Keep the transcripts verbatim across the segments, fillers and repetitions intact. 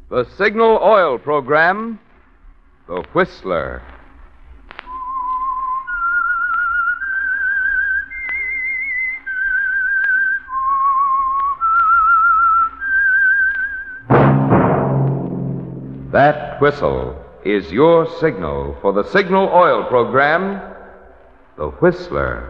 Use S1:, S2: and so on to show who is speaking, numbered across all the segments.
S1: The Signal Oil Program, The Whistler. That whistle is your signal for the Signal Oil Program, The Whistler.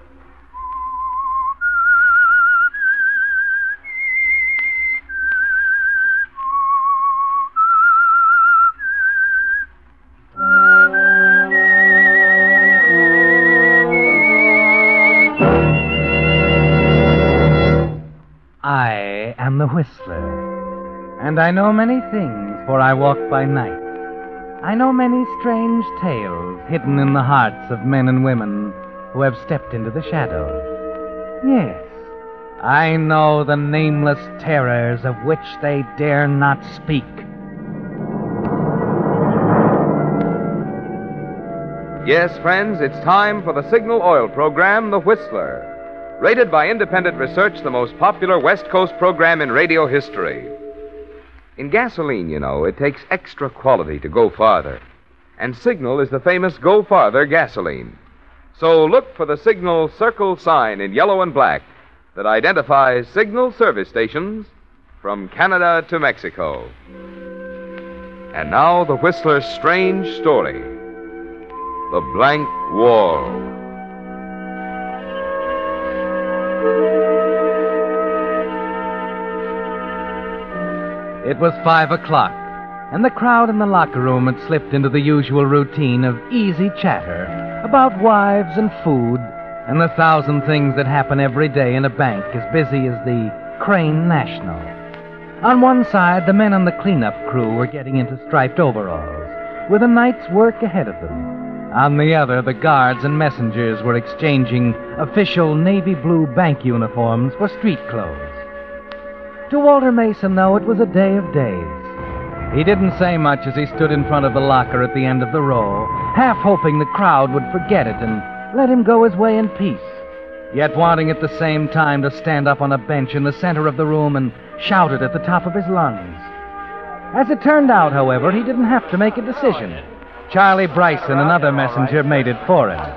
S2: I am the Whistler, and I know many things, for I walk by night. I know many strange tales hidden in the hearts of men and women who have stepped into the shadows. Yes, I know the nameless terrors of which they dare not speak.
S1: Yes, friends, it's time for the Signal Oil Program, The Whistler. Rated by independent research, the most popular West Coast program in radio history. In gasoline, you know, it takes extra quality to go farther. And Signal is the famous Go Farther gasoline. So look for the Signal circle sign in yellow and black that identifies Signal service stations from Canada to Mexico. And now the Whistler's strange story, The Blank Wall.
S2: It was five o'clock, and the crowd in the locker room had slipped into the usual routine of easy chatter about wives and food and the thousand things that happen every day in a bank as busy as the Crane National. On one side, the men on the cleanup crew were getting into striped overalls, with a night's work ahead of them. On the other, the guards and messengers were exchanging official navy blue bank uniforms for street clothes. To Walter Mason, though, it was a day of days. He didn't say much as he stood in front of the locker at the end of the row, half hoping the crowd would forget it and let him go his way in peace, yet wanting at the same time to stand up on a bench in the center of the room and shout it at the top of his lungs. As it turned out, however, he didn't have to make a decision. Charlie Bryson, another messenger, made it for him.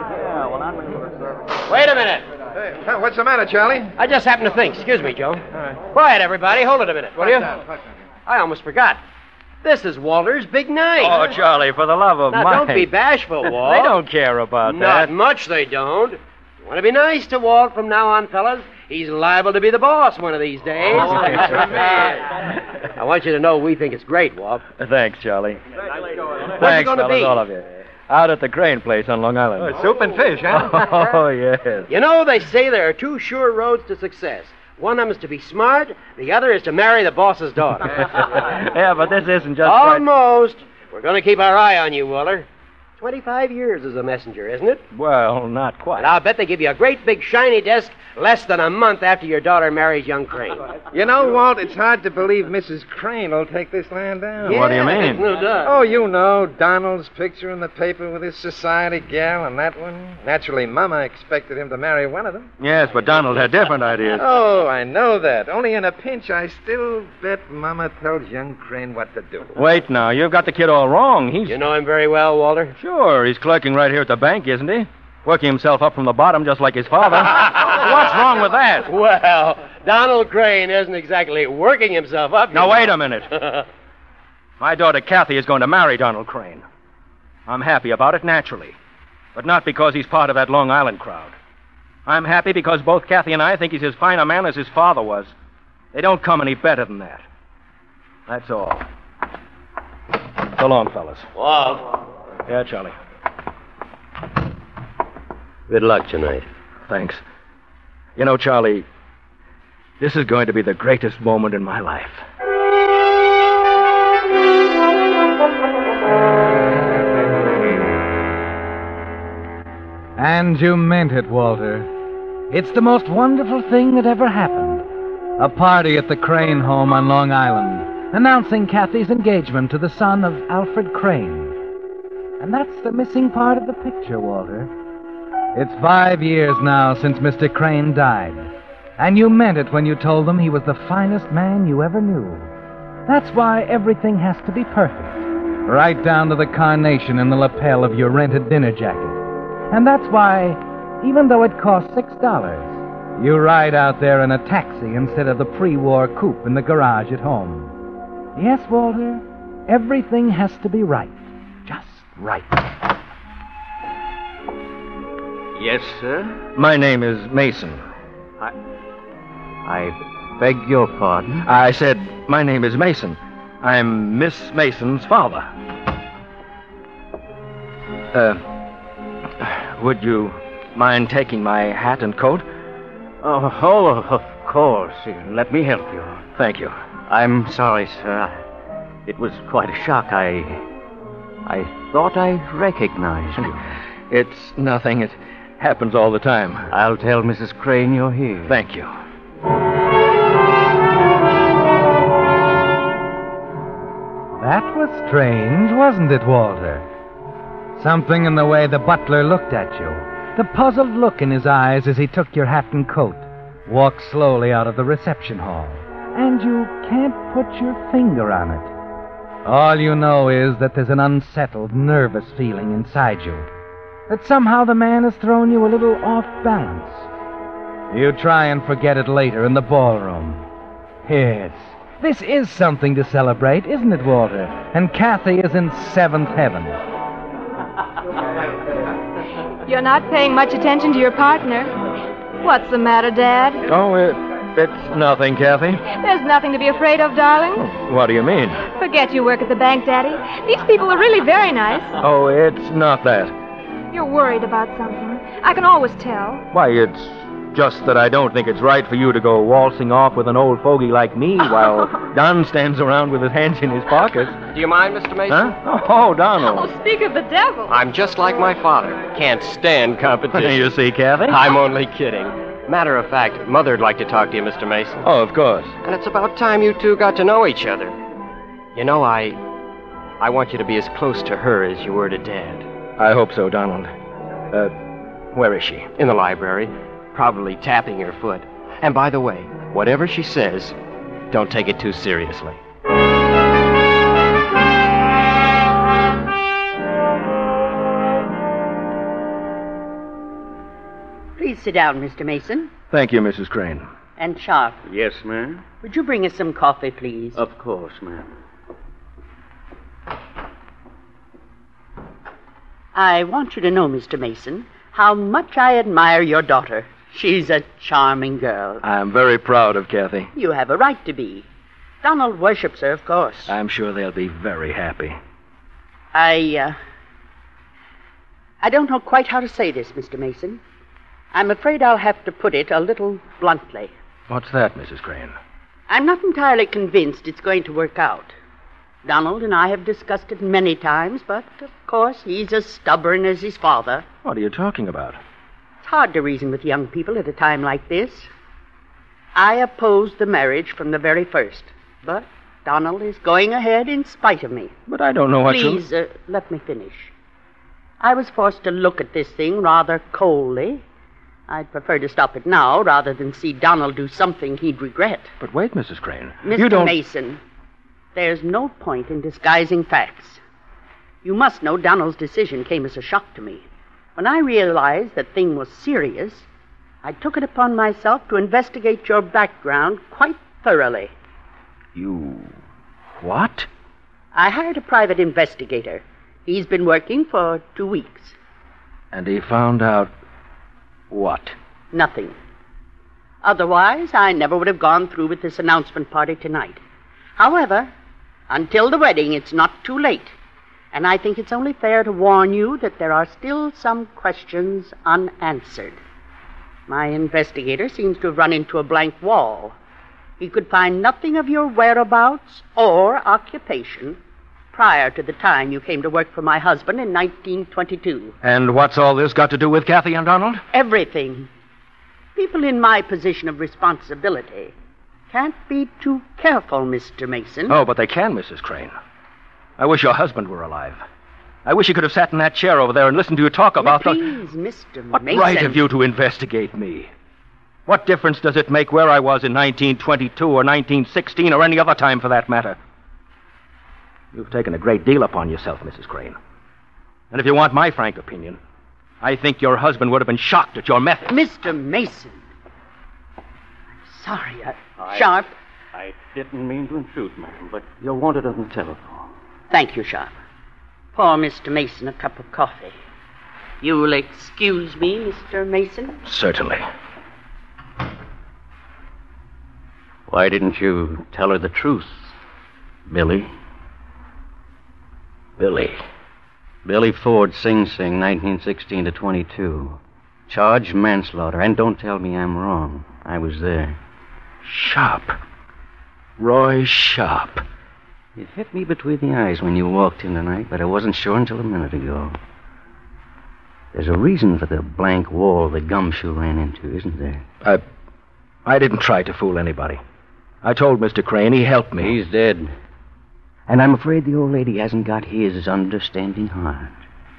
S3: Wait a minute.
S4: Hey, what's the matter, Charlie?
S3: I just happened to think. Excuse me, Joe.
S4: All right.
S3: Quiet, everybody. Hold it a minute, will you?
S4: Down, down.
S3: I almost forgot. This is Walter's big night.
S5: Oh, Charlie, for the love of
S3: now,
S5: Mike.
S3: don't be bashful, Walt.
S5: They don't care about
S3: Not
S5: that.
S3: much they don't. You want to be nice to Walt from now on, fellas? He's liable to be the boss one of these days.
S5: Oh,
S3: I want you to know we think it's great, Walt.
S5: Thanks, Charlie.
S3: What's
S5: Thanks,
S3: it going to
S5: fellas,
S3: be?
S5: all of you. Out at the Crane place on Long Island.
S4: Oh, soup and fish, huh?
S5: Oh, yes.
S3: You know, they say there are two sure roads to success. One of them is to be smart, the other is to marry the boss's daughter.
S5: Yeah, but this isn't just right.
S3: Almost. We're going to keep our eye on you, Walter. Twenty-five years as a messenger, isn't it?
S5: Well, not quite.
S3: And I'll bet they give you a great big shiny desk less than a month after your daughter marries young Crane.
S4: You know, Walt, it's hard to believe Missus Crane will take this land down.
S5: What do you mean?
S3: No doubt.
S4: Oh, you know, Donald's picture in the paper with his society gal and that one. Naturally, Mama expected him to marry one of them.
S5: Yes, but Donald had different ideas.
S4: Oh, I know that. Only in a pinch, I still bet Mama tells young Crane what to do.
S5: Wait now, you've got the kid all wrong. He's...
S3: You know him very well, Walter?
S5: Sure, he's clerking right here at the bank, isn't he? Working himself up from the bottom just like his father. What's wrong with that?
S3: Well, Donald Crane isn't exactly working himself up.
S5: Now,
S3: you
S5: wait
S3: know.
S5: a minute. My daughter Kathy is going to marry Donald Crane. I'm happy about it, naturally. But not because he's part of that Long Island crowd. I'm happy because both Kathy and I think he's as fine a man as his father was. They don't come any better than that. That's all. So long, fellas.
S3: Walt.
S5: Yeah, Charlie.
S3: Good luck tonight.
S5: Thanks. You know, Charlie, this is going to be the greatest moment in my life.
S2: And you meant it, Walter. It's the most wonderful thing that ever happened. A party at the Crane home on Long Island, announcing Kathy's engagement to the son of Alfred Crane. And that's the missing part of the picture, Walter. It's five years now since Mister Crane died. And you meant it when you told them he was the finest man you ever knew. That's why everything has to be perfect, right down to the carnation in the lapel of your rented dinner jacket. And that's why, even though it costs six dollars, you ride out there in a taxi instead of the pre-war coupe in the garage at home. Yes, Walter, everything has to be right. Just right.
S6: Yes, sir?
S5: My name is Mason.
S6: I... I beg your pardon?
S5: I said, my name is Mason. I'm Miss Mason's father. Uh, would you mind taking my hat and coat?
S6: Oh, oh, of course. Let me help you.
S5: Thank you.
S6: I'm sorry, sir. It was quite a shock. I... I thought I recognized you.
S5: It's nothing. It happens all the time.
S6: I'll tell Missus Crane you're here.
S5: Thank you.
S2: That was strange, wasn't it, Walter? Something in the way the butler looked at you, the puzzled look in his eyes as he took your hat and coat, walked slowly out of the reception hall, and you can't put your finger on it. All you know is that there's an unsettled, nervous feeling inside you, that somehow the man has thrown you a little off balance. You try and forget it later in the ballroom. Yes, this is something to celebrate, isn't it, Walter? And Kathy is in seventh heaven.
S7: You're not paying much attention to your partner. What's the matter, Dad?
S5: Oh, it, it's nothing, Kathy.
S7: There's nothing to be afraid of, darling.
S5: What do you mean?
S7: Forget you work at the bank, Daddy. These people are really very nice.
S5: Oh, it's not that.
S7: You're worried about something. I can always tell.
S5: Why, it's just that I don't think it's right for you to go waltzing off with an old fogey like me while Don stands around with his hands in his pockets.
S3: Do you mind, Mister Mason?
S5: Huh? Oh, Donald.
S7: Oh, speak of the devil.
S3: I'm just like my father. Can't stand competition.
S5: You see, Kathy?
S3: I'm only kidding. Matter of fact, Mother'd like to talk to you, Mister Mason.
S5: Oh, of course.
S3: And it's about time you two got to know each other. You know, I... I want you to be as close to her as you were to Dad.
S5: I hope so, Donald. Uh, where is she?
S3: In the library. Probably tapping her foot. And by the way, whatever she says, don't take it too seriously.
S8: Please sit down, Mister Mason.
S5: Thank you, Missus Crane.
S8: And Sharp,
S6: Yes, ma'am?
S8: would you bring us some coffee, please?
S6: Of course, ma'am.
S8: I want you to know, Mister Mason, how much I admire your daughter. She's a charming girl.
S5: I'm very proud of Kathy.
S8: You have a right to be. Donald worships her, of course.
S5: I'm sure they'll be very happy.
S8: I, uh... I don't know quite how to say this, Mister Mason. I'm afraid I'll have to put it a little bluntly.
S5: What's that, Missus Crane?
S8: I'm not entirely convinced it's going to work out. Donald and I have discussed it many times, but, of course, he's as stubborn as his father.
S5: What are you talking about?
S8: It's hard to reason with young people at a time like this. I opposed the marriage from the very first, but Donald is going ahead in spite of me.
S5: But I don't know what you...
S8: Please, uh, let me finish. I was forced to look at this thing rather coldly. I'd prefer to stop it now rather than see Donald do something he'd regret.
S5: But wait, Missus Crane.
S8: Mister
S5: You don't...
S8: Mason, there's no point in disguising facts. You must know Donald's decision came as a shock to me. When I realized that thing was serious, I took it upon myself to investigate your background quite thoroughly.
S5: You... what?
S8: I hired a private investigator. He's been working for two weeks.
S5: And he found out... what?
S8: Nothing. Otherwise, I never would have gone through with this announcement party tonight. However, until the wedding, it's not too late. And I think it's only fair to warn you that there are still some questions unanswered. My investigator seems to have run into a blank wall. He could find nothing of your whereabouts or occupation prior to the time you came to work for my husband in nineteen twenty-two.
S5: And what's all this got to do with Kathy and Donald?
S8: Everything. People in my position of responsibility can't be too careful, Mister Mason.
S5: Oh, but they can, Missus Crane. I wish your husband were alive. I wish he could have sat in that chair over there and listened to you talk about
S8: now,
S5: the...
S8: Please, Mister
S5: What
S8: Mason.
S5: right have you to investigate me? What difference does it make where I was in nineteen twenty-two or nineteen sixteen or any other time for that matter? You've taken a great deal upon yourself, Missus Crane. And if you want my frank opinion, I think your husband would have been shocked at your methods.
S8: Mister Mason. I'm sorry. I...
S6: I-
S8: Sharp.
S6: I didn't mean to intrude, ma'am, but you're wanted on the telephone.
S8: Thank you, Sharp. Pour Mister Mason a cup of coffee. You'll excuse me, Mister Mason?
S5: Certainly.
S6: Why didn't you tell her the truth, Billy? Billy. Billy Ford, Sing Sing, nineteen sixteen to twenty-two. Charged manslaughter, and don't tell me I'm wrong. I was there.
S5: Sharp. Roy Sharp.
S6: It hit me between the eyes when you walked in tonight, but I wasn't sure until a minute ago. There's a reason for the blank wall the gumshoe ran into, isn't there?
S5: I... I didn't try to fool anybody. I told Mister Crane. He helped me.
S6: He's dead. And I'm afraid the old lady hasn't got his understanding heart.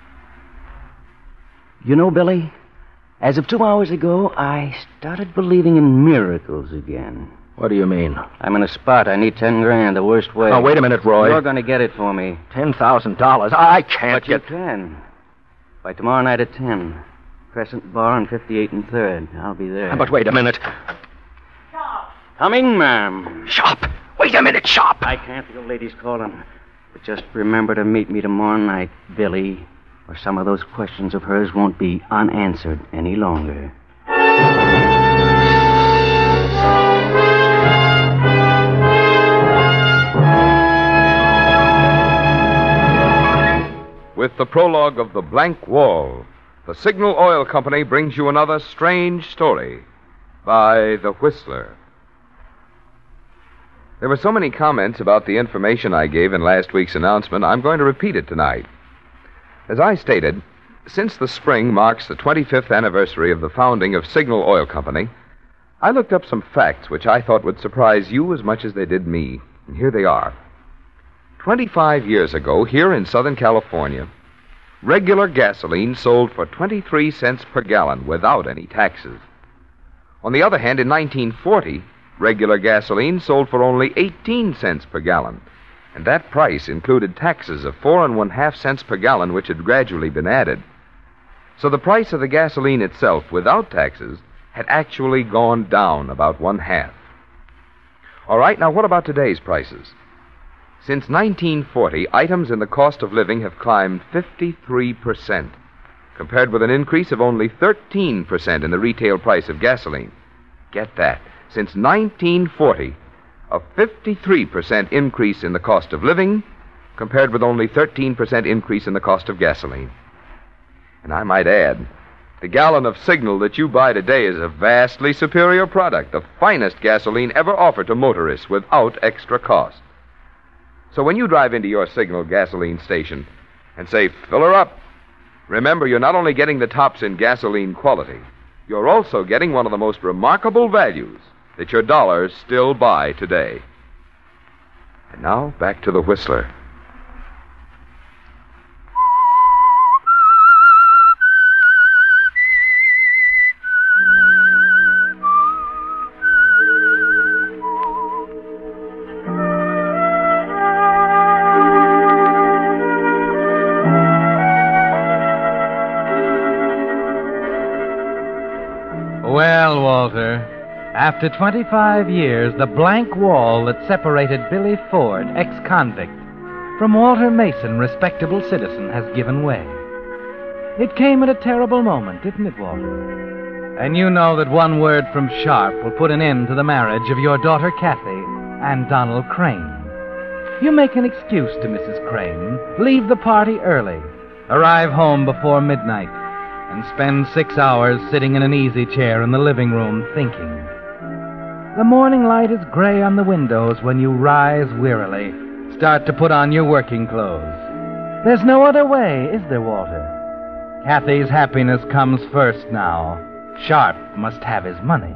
S6: You know, Billy, as of two hours ago, I started believing in miracles again.
S5: What do you mean?
S6: I'm in a spot. I need ten grand, the worst way.
S5: Oh, wait a minute, Roy.
S6: You're going to get it for me.
S5: Ten thousand dollars? I can't
S6: But
S5: get...
S6: you can. By tomorrow night at ten. Crescent Bar on fifty-eight and third. I'll be there.
S5: But wait a minute.
S6: Coming, ma'am.
S5: Sharp! Wait a minute, Sharp!
S6: I can't. The old lady's calling. But just remember to meet me tomorrow night, Billy, or some of those questions of hers won't be unanswered any longer.
S1: With the prologue of The Blank Wall, the Signal Oil Company brings you another strange story by The Whistler. There were so many comments about the information I gave in last week's announcement, I'm going to repeat it tonight. As I stated, since the spring marks the twenty-fifth anniversary of the founding of Signal Oil Company, I looked up some facts which I thought would surprise you as much as they did me. And here they are. Twenty-five years ago, here in Southern California, regular gasoline sold for twenty-three cents per gallon without any taxes. On the other hand, in nineteen forty, regular gasoline sold for only eighteen cents per gallon, and that price included taxes of four and one-half cents per gallon, which had gradually been added. So the price of the gasoline itself, without taxes, had actually gone down about one-half. All right, now what about today's prices? Since nineteen forty, items in the cost of living have climbed fifty-three percent, compared with an increase of only thirteen percent in the retail price of gasoline. Get that. Since nineteen forty, a fifty-three percent increase in the cost of living, compared with only thirteen percent increase in the cost of gasoline. And I might add, the gallon of Signal that you buy today is a vastly superior product, the finest gasoline ever offered to motorists without extra cost. So when you drive into your Signal gasoline station and say, fill her up, remember you're not only getting the tops in gasoline quality, you're also getting one of the most remarkable values that your dollars still buy today. And now, back to the Whistler.
S2: Well, Walter, after twenty-five years, the blank wall that separated Billy Ford, ex-convict, from Walter Mason, respectable citizen, has given way. It came at a terrible moment, didn't it, Walter? And you know that one word from Sharp will put an end to the marriage of your daughter Kathy and Donald Crane. You make an excuse to Missus Crane, leave the party early, arrive home before midnight, and spend six hours sitting in an easy chair in the living room thinking. The morning light is gray on the windows when you rise wearily, start to put on your working clothes. There's no other way, is there, Walter? Kathy's happiness comes first now. Sharp must have his money.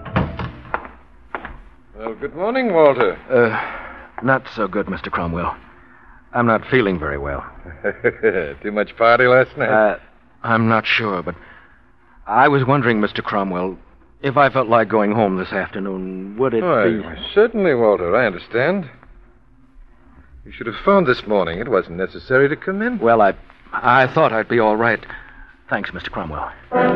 S4: Well, good morning, Walter.
S5: Uh, not so good, Mister Cromwell. I'm not feeling very well.
S4: Too much party last night?
S5: Uh, I'm not sure, but I was wondering, Mister Cromwell, if I felt like going home this afternoon, would it
S4: oh,
S5: be...
S4: I, certainly, Walter. I understand. You should have phoned this morning. It wasn't necessary to come in.
S5: Well, I I thought I'd be all right. Thanks, Mister Cromwell.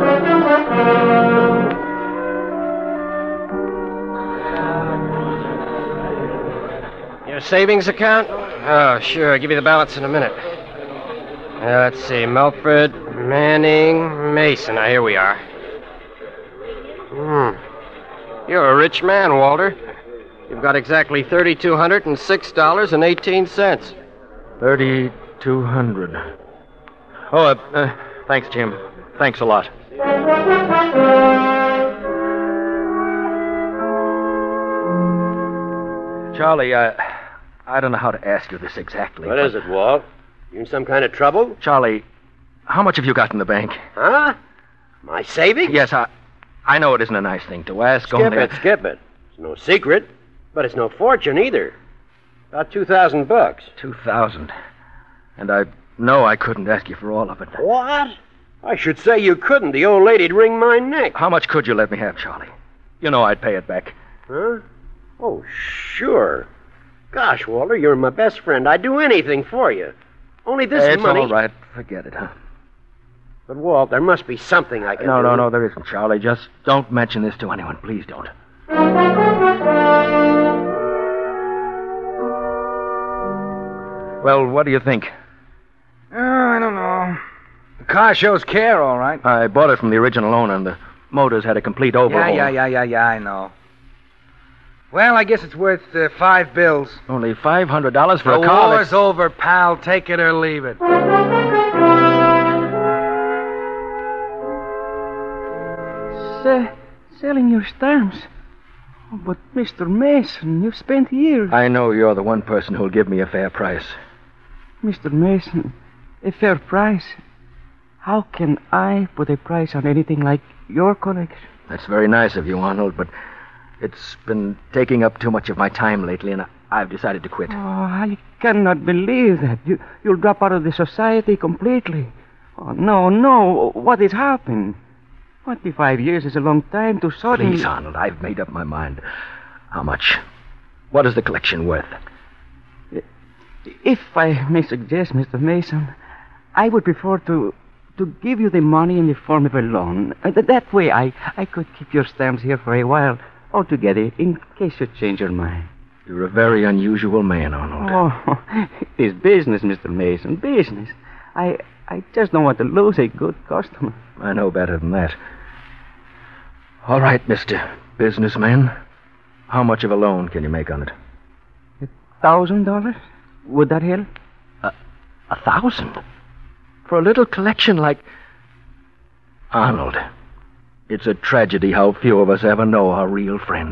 S3: Your savings account? Oh, sure. I'll give you the balance in a minute. Uh, let's see. Melford, Manning, Mason. Now, here we are. Hmm. You're a rich man, Walter. You've got exactly three thousand two hundred six dollars and eighteen cents.
S5: thirty-two hundred. Oh, uh, uh, thanks, Jim. Thanks a lot. Charlie, uh, I don't know how to ask you this exactly.
S3: What is it, Walt? You in some kind of trouble?
S5: Charlie, how much have you got in the bank?
S3: Huh? My savings?
S5: Yes, I I know it isn't a nice thing to ask.
S3: Skip
S5: only
S3: it, skip it. It's no secret, but it's no fortune either. About two thousand bucks.
S5: Two thousand. And I know I couldn't ask you for all of it.
S3: What? I should say you couldn't. The old lady'd wring my neck.
S5: How much could you let me have, Charlie? You know I'd pay it back.
S3: Huh? Oh, sure. Gosh, Walter, you're my best friend. I'd do anything for you. Only this
S5: It's
S3: money...
S5: all right. Forget it, huh?
S3: But, Walt, there must be something I can
S5: No,
S3: do.
S5: no, no, there isn't, Charlie. Just don't mention this to anyone. Please don't. Well, what do you think?
S2: Oh, I don't know. The car shows care, all right.
S5: I bought it from the original owner, and the motors had a complete overhaul.
S2: Yeah, yeah, yeah, yeah, yeah, I know. Well, I guess it's worth uh, five bills.
S5: Only five hundred dollars for
S2: the
S5: a car
S2: war's
S5: that's...
S2: over, pal. Take it or leave it.
S6: Se- selling your stamps? Oh, but, Mister Mason, you've spent years.
S5: I know you're the one person who'll give me a fair price.
S6: Mister Mason, a fair price? How can I put a price on anything like your collection?
S5: That's very nice of you, Arnold, but it's been taking up too much of my time lately, and I've decided to quit.
S6: Oh, I cannot believe that. You, you'll drop out of the society completely. Oh, no, no. What has happened? Twenty-five years is a long time to suddenly...
S5: Please, Arnold, I've made up my mind. How much? What is the collection worth?
S6: If I may suggest, Mister Mason, I would prefer to to give you the money in the form of a loan. Uh, th- that way I, I could keep your stamps here for a while altogether, in case you change your mind.
S5: You're a very unusual man, Arnold.
S6: Oh, it is business, Mister Mason, business. I I just don't want to lose a good customer.
S5: I know better than that. All right, Mister Businessman. How much of a loan can you make on it?
S6: A thousand dollars? Would that help?
S5: A, a thousand? For a little collection like... Arnold, it's a tragedy how few of us ever know our real friends.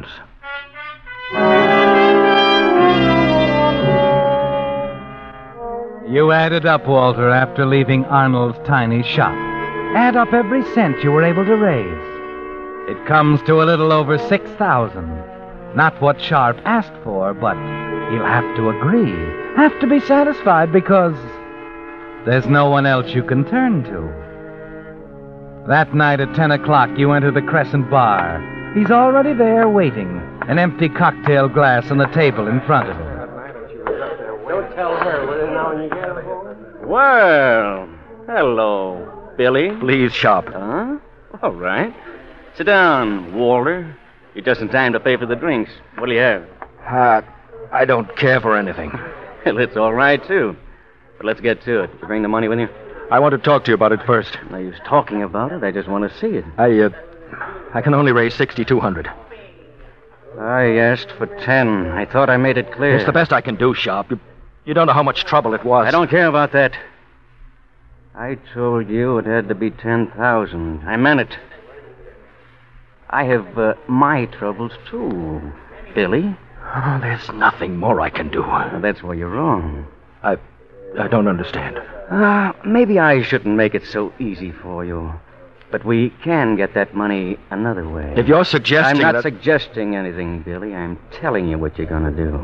S2: You added up, Walter, after leaving Arnold's tiny shop. Add up every cent you were able to raise. It comes to a little over six thousand. Not what Sharp asked for, but he'll have to agree. Have to be satisfied because there's no one else you can turn to. That night at ten o'clock, you enter the Crescent Bar. He's already there waiting, an empty cocktail glass on the table in front of him.
S3: Don't tell her, will you, now when you get her?
S6: Well, hello, Billy.
S5: Please, Sharp.
S6: Huh? All right. Sit down, Walter. It doesn't time to pay for the drinks. What do you have?
S5: Uh, I don't care for anything.
S6: Well, it's all right, too. But let's get to it. Did you bring the money with you?
S5: I want to talk to you about it first.
S6: No use talking about it. I just want to see it.
S5: I, uh, I can only raise sixty-two hundred.
S6: I asked for ten. I thought I made it clear.
S5: It's the best I can do, Sharp. You, you don't know how much trouble it was.
S6: I don't care about that. I told you it had to be ten thousand. I meant it. I have uh, my troubles, too, Billy.
S5: Oh, there's nothing more I can do.
S6: Well, that's where you're wrong.
S5: I... I don't understand.
S6: Uh, maybe I shouldn't make it so easy for you. But we can get that money another way.
S5: If you're suggesting
S6: I'm not
S5: that...
S6: suggesting anything, Billy. I'm telling you what you're going to do.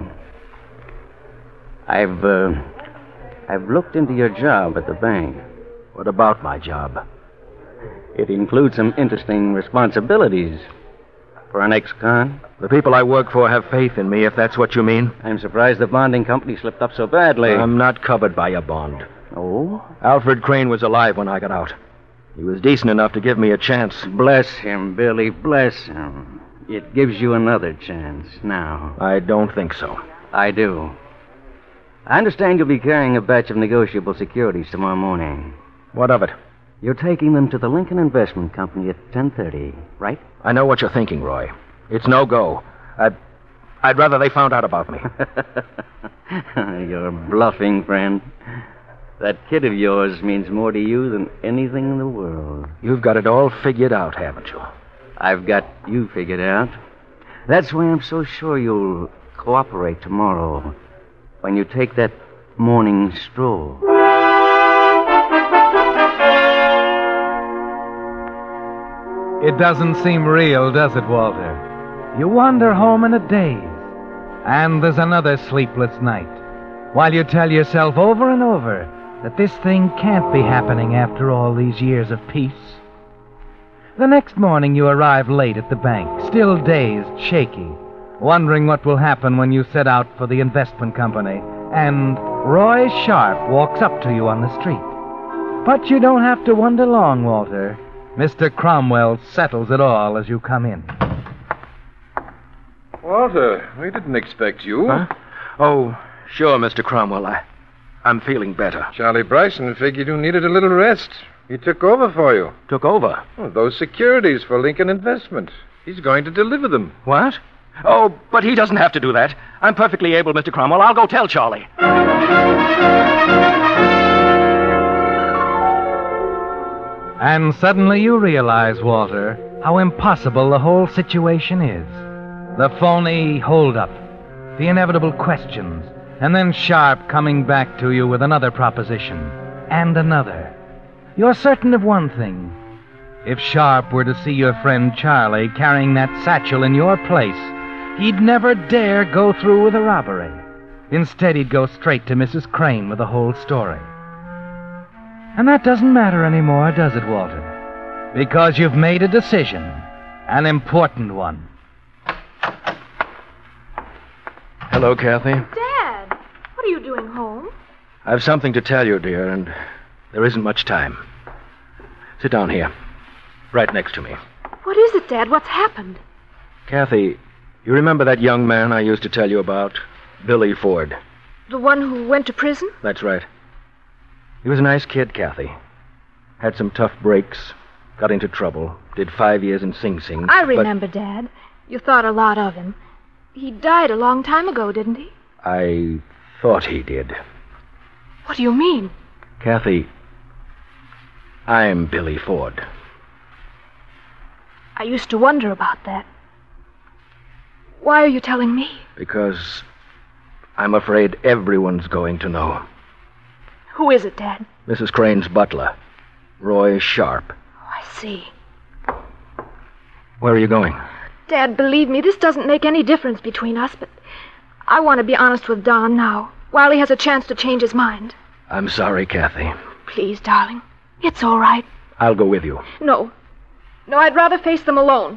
S6: I've, uh... I've looked into your job at the bank.
S5: What about my job?
S6: It includes some interesting responsibilities. For an ex-con?
S5: The people I work for have faith in me, if that's what you mean.
S6: I'm surprised the bonding company slipped up so badly.
S5: I'm not covered by a bond.
S6: Oh?
S5: Alfred Crane was alive when I got out. He was decent enough to give me a chance.
S6: Bless him, Billy, bless him. It gives you another chance now.
S5: I don't think so.
S6: I do. I understand you'll be carrying a batch of negotiable securities tomorrow morning.
S5: What of it?
S6: You're taking them to the Lincoln Investment Company at ten thirty, right?
S5: I know what you're thinking, Roy. It's no go. I'd, I'd rather they found out about me.
S6: You're bluffing, friend. That kid of yours means more to you than anything in the world.
S5: You've got it all figured out, haven't you?
S6: I've got you figured out. That's why I'm so sure you'll cooperate tomorrow when you take that morning stroll.
S2: It doesn't seem real, does it, Walter? You wander home in a daze, and there's another sleepless night, while you tell yourself over and over that this thing can't be happening after all these years of peace. The next morning you arrive late at the bank, still dazed, shaky, wondering what will happen when you set out for the investment company, and Roy Sharp walks up to you on the street. But you don't have to wonder long, Walter. Mister Cromwell settles it all as you come in.
S4: Walter, we didn't expect you.
S5: Huh? Oh, sure, Mister Cromwell. I, I'm feeling better.
S4: Charlie Bryson figured you needed a little rest. He took over for you.
S5: Took over?
S4: Oh, those securities for Lincoln Investment. He's going to deliver them.
S5: What? Oh, but he doesn't have to do that. I'm perfectly able, Mister Cromwell. I'll go tell Charlie.
S2: And suddenly you realize, Walter, how impossible the whole situation is. The phony holdup, the inevitable questions, and then Sharp coming back to you with another proposition, and another. You're certain of one thing. If Sharp were to see your friend Charlie carrying that satchel in your place, he'd never dare go through with a robbery. Instead, he'd go straight to Missus Crane with the whole story. And that doesn't matter anymore, does it, Walter? Because you've made a decision, an important one.
S5: Hello, Kathy.
S7: Dad, what are you doing home?
S5: I've something to tell you, dear, and there isn't much time. Sit down here, right next to me.
S7: What is it, Dad? What's happened?
S5: Kathy, you remember that young man I used to tell you about? Billy Ford.
S7: The one who went to prison?
S5: That's right. He was a nice kid, Kathy. Had some tough breaks, got into trouble, did five years in Sing Sing.
S7: I remember, but... Dad. You thought a lot of him. He died a long time ago, didn't he?
S5: I thought he did.
S7: What do you mean?
S5: Kathy, I'm Billy Ford.
S7: I used to wonder about that. Why are you telling me?
S5: Because I'm afraid everyone's going to know.
S7: Who is it, Dad?
S5: Missus Crane's butler, Roy Sharp.
S7: Oh, I see.
S5: Where are you going?
S7: Dad, believe me, this doesn't make any difference between us, but I want to be honest with Don now, while he has a chance to change his mind.
S5: I'm sorry, Kathy.
S7: Please, darling. It's all right.
S5: I'll go with you.
S7: No. No, I'd rather face them alone.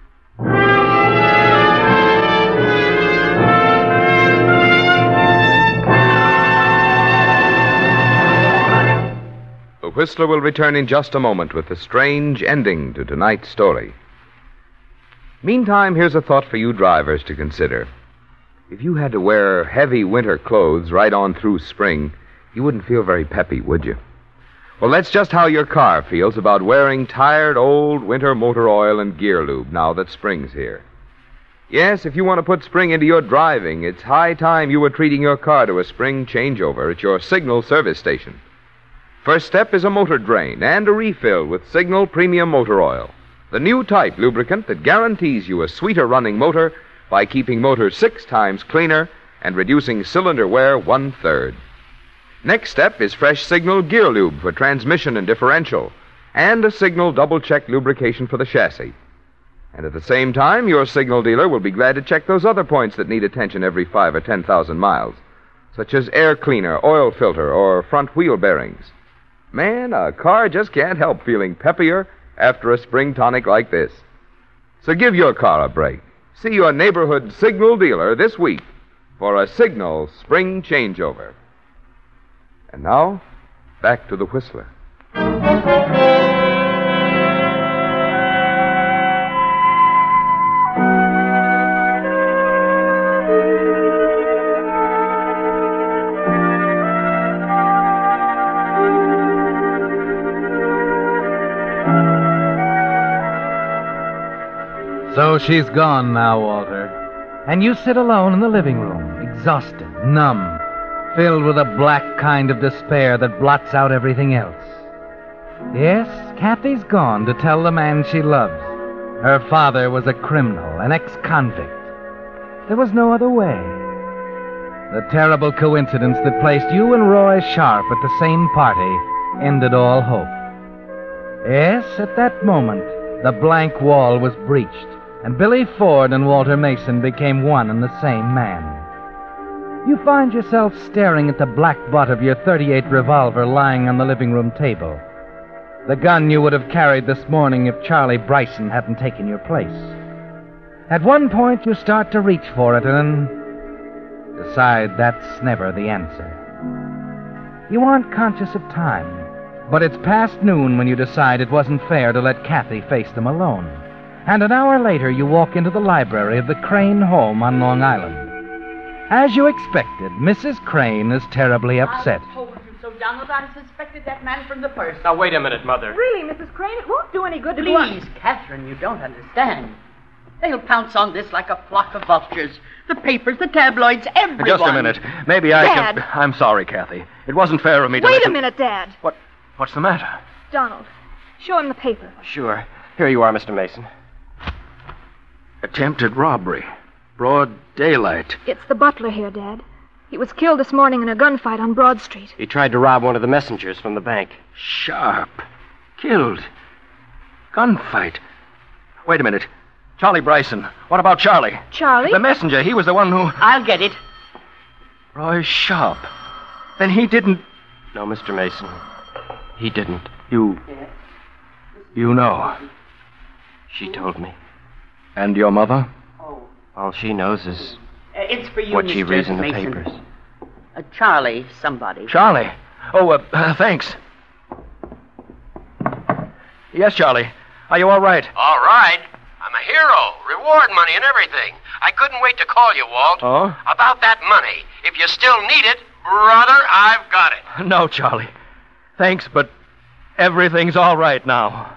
S1: The Whistler will return in just a moment with the strange ending to tonight's story. Meantime, here's a thought for you drivers to consider. If you had to wear heavy winter clothes right on through spring, you wouldn't feel very peppy, would you? Well, that's just how your car feels about wearing tired old winter motor oil and gear lube now that spring's here. Yes, if you want to put spring into your driving, it's high time you were treating your car to a spring changeover at your Signal service station. First step is a motor drain and a refill with Signal Premium Motor Oil, the new type lubricant that guarantees you a sweeter running motor by keeping motors six times cleaner and reducing cylinder wear one-third. Next step is fresh Signal Gear Lube for transmission and differential, and a Signal double-check lubrication for the chassis. And at the same time, your Signal dealer will be glad to check those other points that need attention every five or ten thousand miles, such as air cleaner, oil filter, or front wheel bearings. Man, a car just can't help feeling peppier after a spring tonic like this. So give your car a break. See your neighborhood Signal dealer this week for a Signal spring changeover. And now, back to the Whistler.
S2: So she's gone now, Walter. And you sit alone in the living room, exhausted, numb, filled with a black kind of despair that blots out everything else. Yes, Kathy's gone to tell the man she loves. Her father was a criminal, an ex-convict. There was no other way. The terrible coincidence that placed you and Roy Sharp at the same party ended all hope. Yes, at that moment, the blank wall was breached, and Billy Ford and Walter Mason became one and the same man. You find yourself staring at the black butt of your thirty-eight revolver lying on the living room table. The gun you would have carried this morning if Charlie Bryson hadn't taken your place. At one point, you start to reach for it and decide that's never the answer. You aren't conscious of time, but it's past noon when you decide it wasn't fair to let Kathy face them alone. And an hour later, you walk into the library of the Crane home on Long Island. As you expected, Missus Crane is terribly upset.
S8: I told you so, Donald. I suspected that man from the first.
S3: Now, wait a minute, Mother.
S7: Really, Missus Crane, it won't do any good to go on.
S8: Please, Catherine, you don't understand. They'll pounce on this like a flock of vultures. The papers, the tabloids, everyone.
S5: Just a minute. Maybe I
S7: Dad.
S5: can... I'm sorry, Kathy. It wasn't fair of me to
S7: Wait
S5: let
S7: a
S5: you-
S7: minute, Dad.
S5: What? What's the matter?
S7: Donald, show him the paper.
S3: Sure. Here you are, Mister Mason.
S5: Attempted robbery. Broad daylight.
S7: It's the butler here, Dad. He was killed this morning in a gunfight on Broad Street.
S3: He tried to rob one of the messengers from the bank.
S5: Sharp. Killed. Gunfight. Wait a minute. Charlie Bryson. What about Charlie?
S7: Charlie?
S5: The messenger. He was the one who...
S8: I'll get it.
S5: Roy Sharp. Then he didn't...
S3: No, Mister Mason. He didn't.
S5: You... You know.
S3: She told me.
S5: And your mother?
S8: Oh.
S3: All she knows is
S8: Uh, it's for you,
S3: what she
S8: Mister
S3: reads in the
S8: Mason.
S3: papers.
S8: Uh, Charlie, somebody.
S5: Charlie. Oh, uh, uh, thanks. Yes, Charlie. Are you all right?
S9: All right. I'm a hero. Reward money and everything. I couldn't wait to call you, Walt.
S5: Oh?
S9: About that money. If you still need it, brother, I've got it.
S5: No, Charlie. Thanks, but everything's all right now.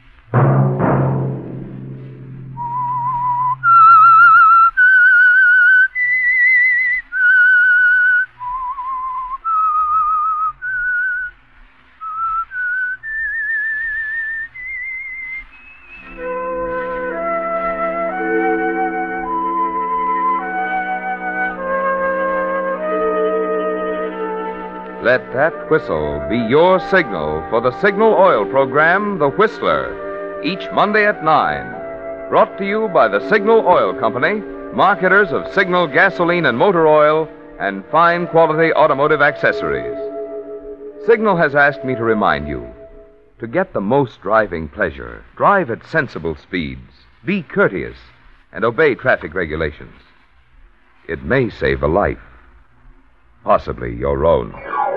S5: Let that whistle be your signal for the Signal Oil program, The Whistler, each Monday at nine. Brought to you by the Signal Oil Company, marketers of Signal gasoline and motor oil and fine quality automotive accessories. Signal has asked me to remind you, to get the most driving pleasure, drive at sensible speeds, be courteous, and obey traffic regulations. It may save a life, possibly your own.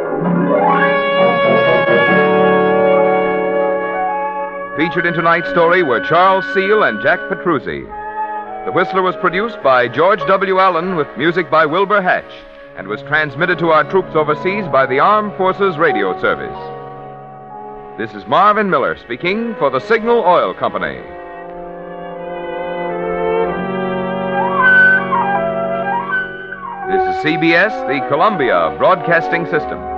S5: Featured in tonight's story were Charles Seal and Jack Petruzzi. The Whistler was produced by George W. Allen with music by Wilbur Hatch and was transmitted to our troops overseas by the Armed Forces Radio Service. This is Marvin Miller speaking for the Signal Oil Company. This is C B S, the Columbia Broadcasting System.